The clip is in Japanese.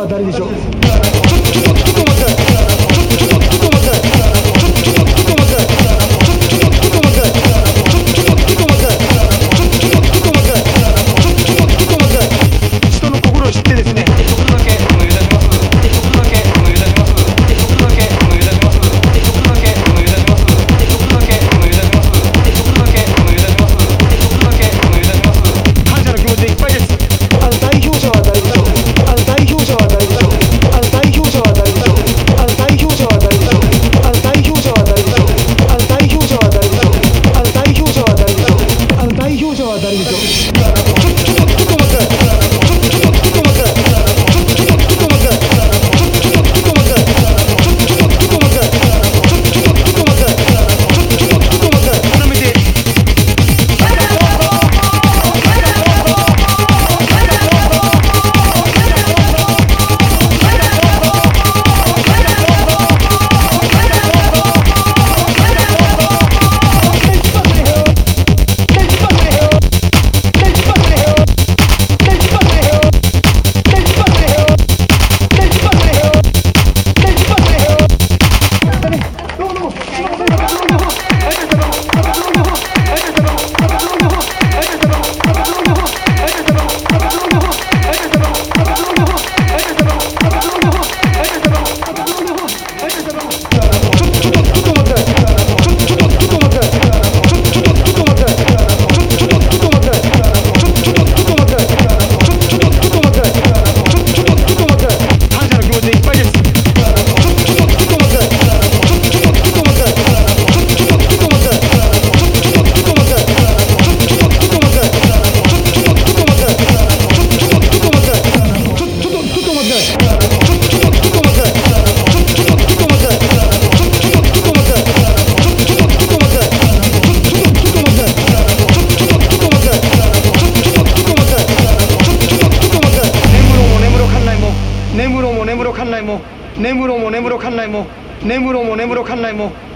は誰でしょう。人の心を知ってですね、感謝の気持ちでいっぱいです。代表者は誰でしょう。代表者は誰でしょう。代表者は誰でしょう。代表者は誰でしょう。代表者は誰でしょう。代表者は誰でしょう。代表者は誰でしょう。代表者は誰でしょう。根室も根室管内も根室も根室管内も根室も根室管内も